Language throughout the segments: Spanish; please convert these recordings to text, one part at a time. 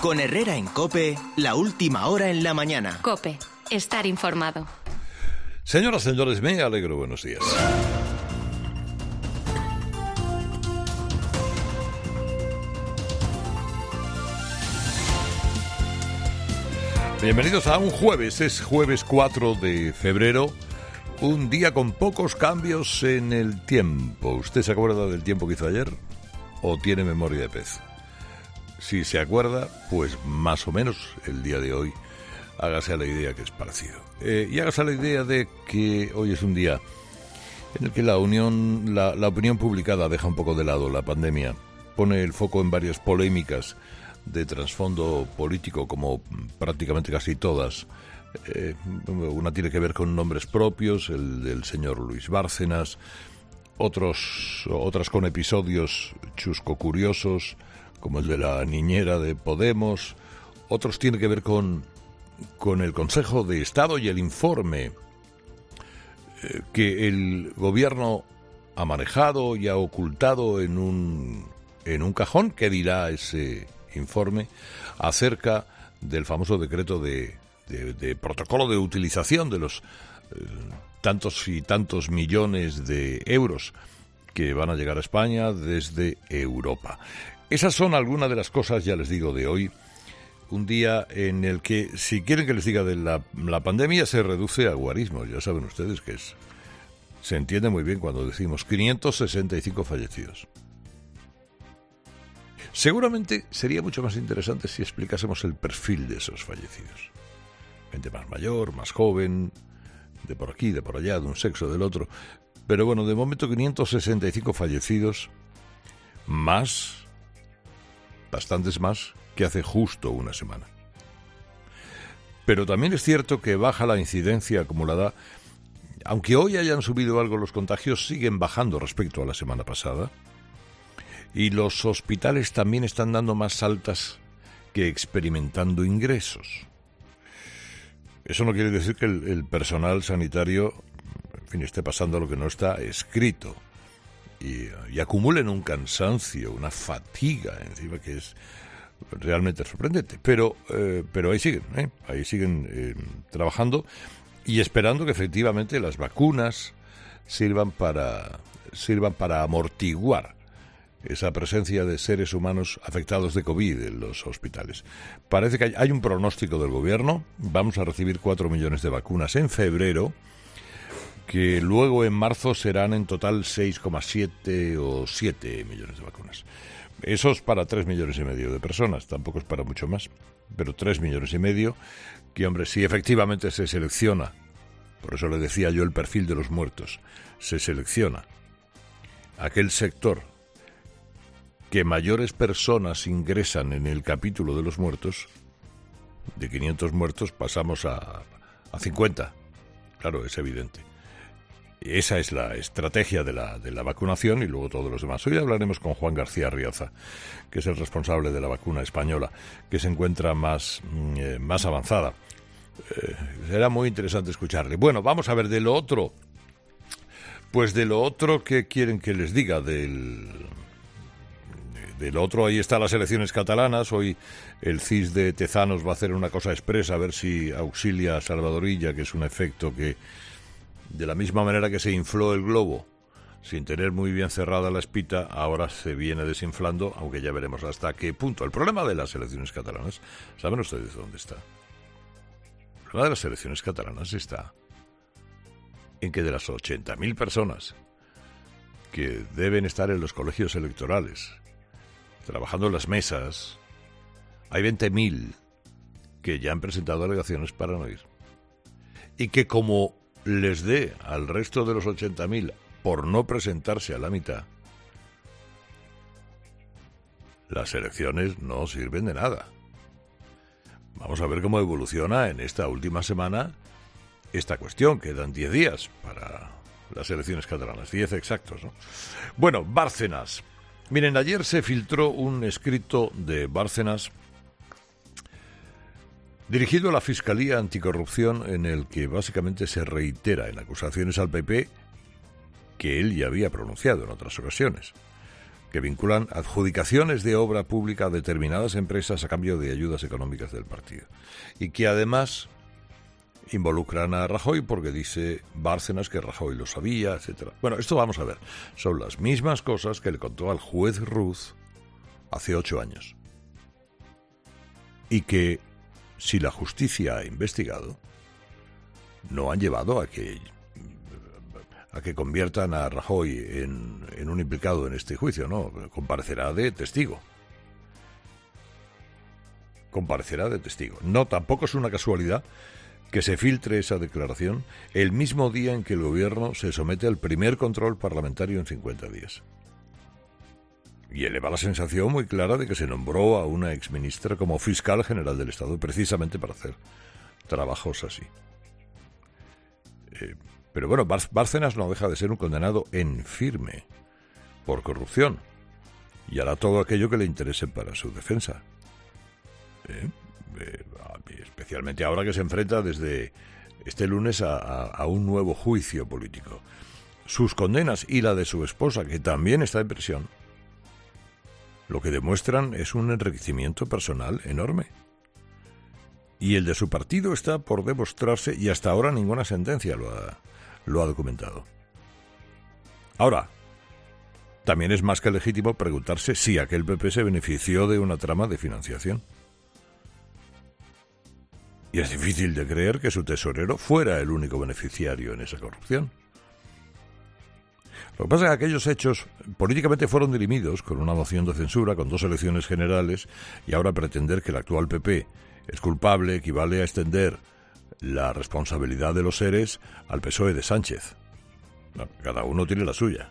Con Herrera en COPE, la última hora en la mañana. COPE, estar informado. Señoras, señores, me alegro. Buenos días. Bienvenidos a un jueves, es jueves 4 de febrero, un día con pocos cambios en el tiempo. ¿Usted se acuerda del tiempo que hizo ayer o tiene memoria de pez? Si se acuerda, pues más o menos el día de hoy hágase a la idea que es parecido. Y hágase a la idea de que hoy es un día en el que la opinión publicada deja un poco de lado la pandemia, pone el foco en varias polémicas de trasfondo político, como prácticamente casi todas. Una tiene que ver con nombres propios, el del señor Luis Bárcenas, otras con episodios chusco curiosos, como el de la niñera de Podemos. Otros tienen que ver con el Consejo de Estado y el informe que el gobierno ha manejado y ha ocultado en un cajón. ¿Qué dirá ese informe acerca del famoso decreto de protocolo de utilización de los tantos y tantos millones de euros que van a llegar a España desde Europa? Esas son algunas de las cosas, ya les digo, de hoy. Un día en el que, si quieren que les diga de la pandemia, se reduce a guarismos. Ya saben ustedes que se entiende muy bien cuando decimos 565 fallecidos. Seguramente sería mucho más interesante si explicásemos el perfil de esos fallecidos. Gente más mayor, más joven, de por aquí, de por allá, de un sexo, del otro. Pero bueno, de momento 565 fallecidos, bastantes más que hace justo una semana. Pero también es cierto que baja la incidencia acumulada. Aunque hoy hayan subido algo los contagios, siguen bajando respecto a la semana pasada. Y los hospitales también están dando más altas que experimentando ingresos. Eso no quiere decir que el personal sanitario, en fin, esté pasando lo que no está escrito. Y acumulen un cansancio, una fatiga encima que es realmente sorprendente. Pero ahí siguen trabajando y esperando que efectivamente las vacunas sirvan para amortiguar esa presencia de seres humanos afectados de COVID en los hospitales. Parece que hay un pronóstico del gobierno. Vamos a recibir 4 millones de vacunas en febrero, que luego en marzo serán en total 6,7 o 7 millones de vacunas. Eso es para 3 millones y medio de personas, tampoco es para mucho más, pero 3 millones y medio, que hombre, si efectivamente se selecciona, por eso le decía yo el perfil de los muertos, se selecciona aquel sector que mayores personas ingresan en el capítulo de los muertos, de 500 muertos pasamos a 50. Claro, es evidente. Esa es la estrategia de la vacunación y luego todos los demás. Hoy hablaremos con Juan García Riaza, que es el responsable de la vacuna española, que se encuentra más avanzada. Será muy interesante escucharle. Bueno, vamos a ver de lo otro. Pues de lo otro que quieren que les diga del otro, ahí están las elecciones catalanas. Hoy el CIS de Tezanos va a hacer una cosa expresa, a ver si auxilia a Salvador Illa, que es un efecto que, de la misma manera que se infló el globo sin tener muy bien cerrada la espita, ahora se viene desinflando, aunque ya veremos hasta qué punto. El problema de las elecciones catalanas, ¿saben ustedes dónde está? El problema de las elecciones catalanas está en que de las 80.000 personas que deben estar en los colegios electorales, trabajando en las mesas, hay 20.000 que ya han presentado alegaciones para no ir. Y que como les dé al resto de los 80.000 por no presentarse a la mitad, las elecciones no sirven de nada. Vamos a ver cómo evoluciona en esta última semana esta cuestión. Quedan 10 días para las elecciones catalanas, 10 exactos, ¿no? Bueno, Bárcenas. Miren, ayer se filtró un escrito de Bárcenas dirigido a la Fiscalía Anticorrupción, en el que básicamente se reitera en acusaciones al PP que él ya había pronunciado en otras ocasiones. que vinculan adjudicaciones de obra pública a determinadas empresas a cambio de ayudas económicas del partido. Y que además involucran a Rajoy porque dice Bárcenas que Rajoy lo sabía, etcétera. Bueno, esto vamos a ver. Son las mismas cosas que le contó al juez Ruz hace 8 años. Y que, si la justicia ha investigado, no han llevado a que conviertan a Rajoy en un implicado en este juicio, no, comparecerá de testigo. Comparecerá de testigo. No, tampoco es una casualidad que se filtre esa declaración el mismo día en que el gobierno se somete al primer control parlamentario en 50 días. Y eleva la sensación muy clara de que se nombró a una exministra como fiscal general del Estado precisamente para hacer trabajos así. Pero bueno, Bárcenas no deja de ser un condenado en firme por corrupción y hará todo aquello que le interese para su defensa. Especialmente ahora que se enfrenta desde este lunes a un nuevo juicio político. Sus condenas y la de su esposa, que también está en prisión, lo que demuestran es un enriquecimiento personal enorme. Y el de su partido está por demostrarse y hasta ahora ninguna sentencia lo ha documentado. Ahora, también es más que legítimo preguntarse si aquel PP se benefició de una trama de financiación. Y es difícil de creer que su tesorero fuera el único beneficiario en esa corrupción. Lo que pasa es que aquellos hechos políticamente fueron dirimidos con una moción de censura, con 2 elecciones generales, y ahora pretender que el actual PP es culpable equivale a extender la responsabilidad de los seres al PSOE de Sánchez. Cada uno tiene la suya.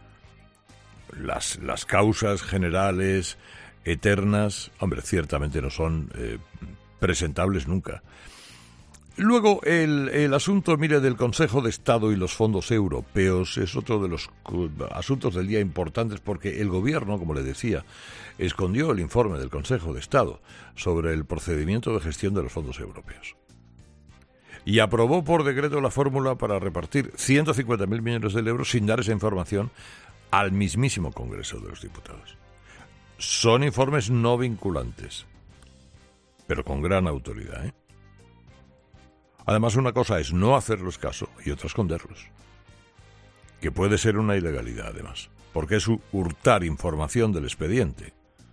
Las causas generales, eternas, hombre, ciertamente no son presentables nunca. Luego, el asunto, mire, del Consejo de Estado y los fondos europeos es otro de los asuntos del día importantes porque el gobierno, como le decía, escondió el informe del Consejo de Estado sobre el procedimiento de gestión de los fondos europeos. Y aprobó por decreto la fórmula para repartir 150.000 millones de euros sin dar esa información al mismísimo Congreso de los Diputados. Son informes no vinculantes, pero con gran autoridad, ¿eh? Además, una cosa es no hacerlos caso y otra esconderlos, que puede ser una ilegalidad, además, porque es hurtar información del expediente.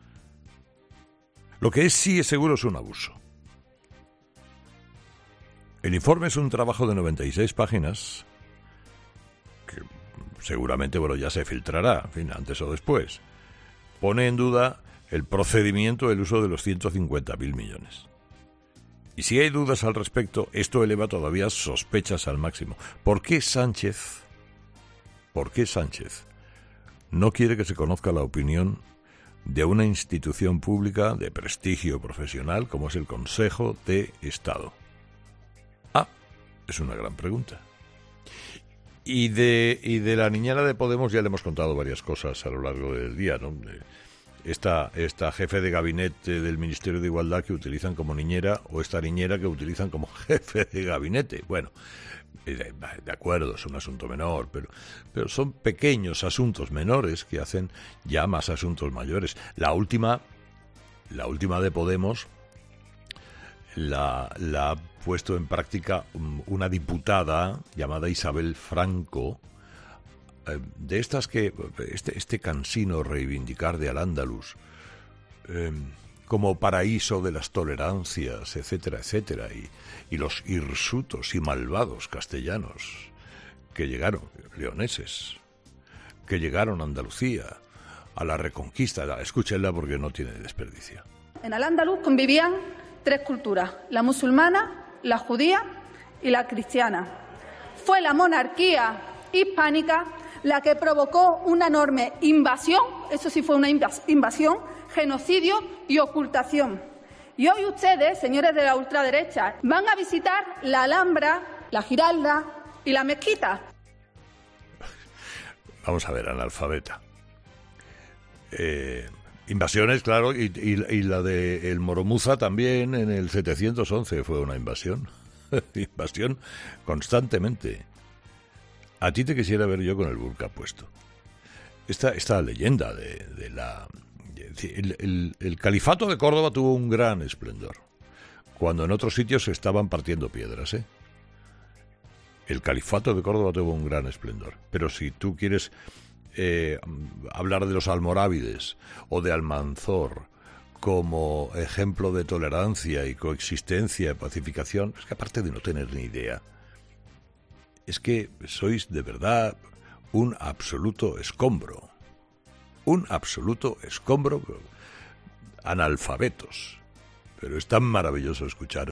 Lo que sí es seguro es un abuso. El informe es un trabajo de 96 páginas, que seguramente, ya se filtrará, en fin, antes o después. Pone en duda el procedimiento del uso de los 150.000 millones. Y si hay dudas al respecto, esto eleva todavía sospechas al máximo. ¿Por qué Sánchez no quiere que se conozca la opinión de una institución pública de prestigio profesional como es el Consejo de Estado? Es una gran pregunta. Y de la niñera de Podemos ya le hemos contado varias cosas a lo largo del día, ¿no? Esta jefe de gabinete del Ministerio de Igualdad que utilizan como niñera o esta niñera que utilizan como jefe de gabinete. Bueno, de acuerdo, es un asunto menor, pero son pequeños asuntos menores que hacen ya más asuntos mayores. La última de Podemos la ha puesto en práctica una diputada llamada Isabel Franco, de estas que este cansino reivindicar de Al-Ándalus como paraíso de las tolerancias, etcétera, etcétera, y los hirsutos y malvados castellanos que llegaron, leoneses, que llegaron a Andalucía, a la Reconquista. Escúchenla porque no tiene desperdicio. En Al-Ándalus convivían 3 culturas, la musulmana, la judía y la cristiana. Fue la monarquía hispánica la que provocó una enorme invasión, eso sí fue una invasión, genocidio y ocultación. Y hoy ustedes, señores de la ultraderecha, van a visitar la Alhambra, la Giralda y la Mezquita. Vamos a ver, analfabeta. Invasiones, claro, y la de el Moromuza también en el 711 fue una invasión. Invasión constantemente. A ti te quisiera ver yo con el burka puesto. esta leyenda de la... El califato de Córdoba tuvo un gran esplendor, cuando en otros sitios se estaban partiendo piedras, ¿eh? El califato de Córdoba tuvo un gran esplendor. Pero si tú quieres hablar de los almorávides o de Almanzor como ejemplo de tolerancia y coexistencia y pacificación, es que aparte de no tener ni idea, es que sois de verdad un absoluto escombro. Un absoluto escombro, analfabetos. Pero es tan maravilloso escuchar